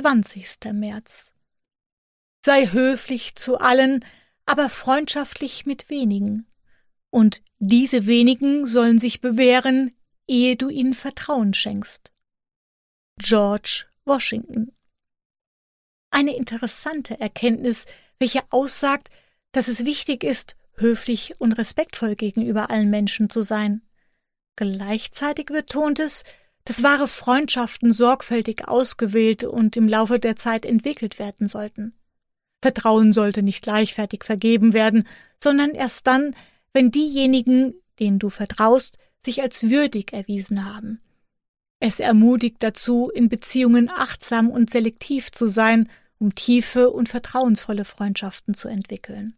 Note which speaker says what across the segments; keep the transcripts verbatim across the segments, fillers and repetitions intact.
Speaker 1: zwanzigster März. Sei höflich zu allen, aber freundschaftlich mit wenigen. Und diese wenigen sollen sich bewähren, ehe du ihnen Vertrauen schenkst. George Washington. Eine interessante Erkenntnis, welche aussagt, dass es wichtig ist, höflich und respektvoll gegenüber allen Menschen zu sein. Gleichzeitig betont es, dass wahre Freundschaften sorgfältig ausgewählt und im Laufe der Zeit entwickelt werden sollten. Vertrauen sollte nicht leichtfertig vergeben werden, sondern erst dann, wenn diejenigen, denen du vertraust, sich als würdig erwiesen haben. Es ermutigt dazu, in Beziehungen achtsam und selektiv zu sein, um tiefe und vertrauensvolle Freundschaften zu entwickeln.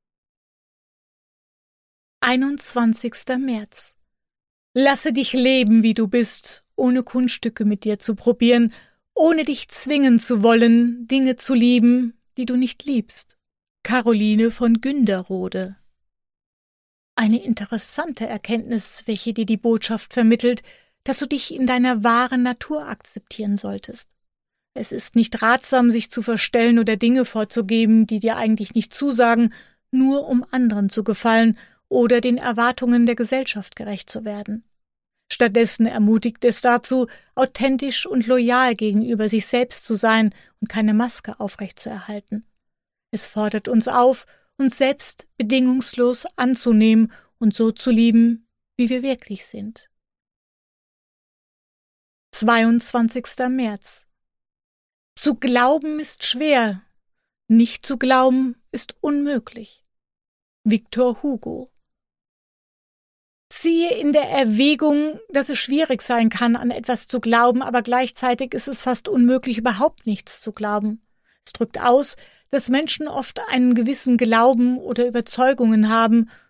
Speaker 1: einundzwanzigster März. Lasse dich leben, wie du bist, ohne Kunststücke mit dir zu probieren, ohne dich zwingen zu wollen, Dinge zu lieben, die du nicht liebst. Caroline von Günderrode. Eine interessante Erkenntnis, welche dir die Botschaft vermittelt, dass du dich in deiner wahren Natur akzeptieren solltest. Es ist nicht ratsam, sich zu verstellen oder Dinge vorzugeben, die dir eigentlich nicht zusagen, nur um anderen zu gefallen oder den Erwartungen der Gesellschaft gerecht zu werden. Stattdessen ermutigt es dazu, authentisch und loyal gegenüber sich selbst zu sein und keine Maske aufrechtzuerhalten. Es fordert uns auf, uns selbst bedingungslos anzunehmen und so zu lieben, wie wir wirklich sind. zweiundzwanzigster März. Zu glauben ist schwer, nicht zu glauben ist unmöglich. Victor Hugo. Ziehe in der Erwägung, dass es schwierig sein kann, an etwas zu glauben, aber gleichzeitig ist es fast unmöglich, überhaupt nichts zu glauben. Es drückt aus, dass Menschen oft einen gewissen Glauben oder Überzeugungen haben